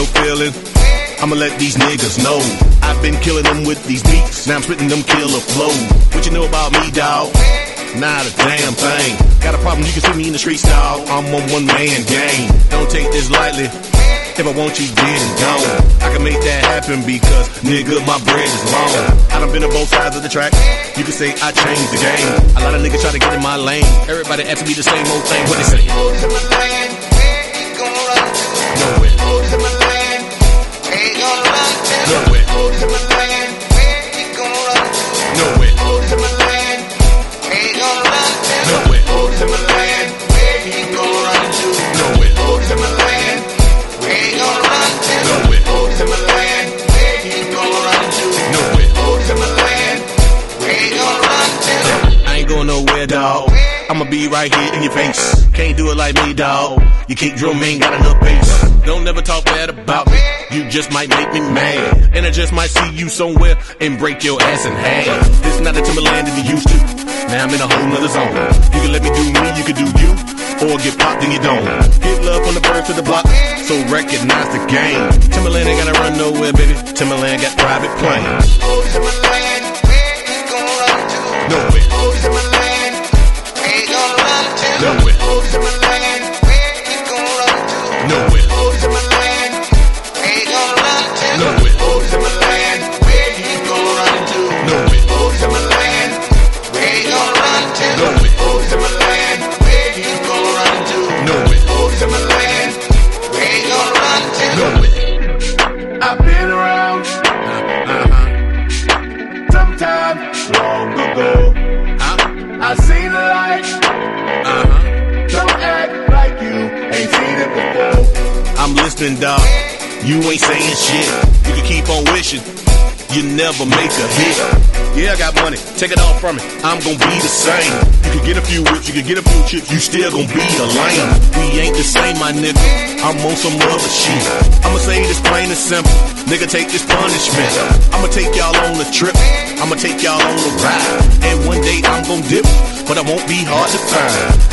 no feeling. I'ma let these niggas know I've been killing them with these beats. Now I'm spitting them killer flows. What you know about me, dawg? Not a damn thing. Got a problem, you can see me in the streets, dawg. I'm on one-man game. Don't take this lightly. If I want you dead and gone, I can make that happen because, nigga, my bread is long. I done been on both sides of the track. You can say I changed the game. A lot of niggas try to get in my lane. Everybody asking me the same old thing. What they say? Hold to my land, ain't gonna run to. Nowhere. Hold to my land, ain't gonna run to. Nowhere. Hold to my land, ain't gonna run to. Nowhere. Hold to my land, ain't gonna run to. Nowhere. Hold to my land, ain't gonna run to. Nowhere. Hold to my land, ain't gonna run to. Nowhere. Hold to my land, ain't gonna run to. Nowhere. Hold to my land, ain't gonna run to. I ain't going nowhere, dawg. I'ma be right here in your face. Can't do it like me, dawg. You can't drill me, ain't got enough bass. Don't never talk bad about me. You just might make me mad. And I just might see you somewhere and break your ass in half. This is not the Timberland that you used to. Now I'm in a whole nother zone. You can let me do me, you can do you. Or get popped and you don't. Get love from the birds to the block. So recognize the game. Timberland ain't gotta run nowhere, baby. Timberland got private planes. Hold to my land, ain't gonna run to. Nowhere. Hold to my land, ain't gonna run to. Nowhere. Hold to my land, ain't gonna run to. Nowhere. Hold to my land, ain't gonna run to. Nowhere. Hold to my land, ain't gonna run to. Nowhere. Hold to my land, ain't gonna run to. Nowhere. Hold to my land, ain't gonna run to. Nowhere. Hold to my land, ain't gonna run to. Nowhere. I've been around sometime long ago. I seen the light. Don't act like you ain't seen it before. I'm listening, dawg. You ain't saying shit. You can keep on wishing. You never make a hit. Yeah, I got money. Take it all from me. I'm gonna be the same. You can get a few whips, you can get a few chips. You still gonna be a lame. We ain't the same, my nigga. I'm on some other shit. I'ma say this plain and simple. Nigga, take this punishment. I'ma take y'all on a trip. I'ma take y'all on a ride. And one day I'm gonna dip, but I won't be hard to find.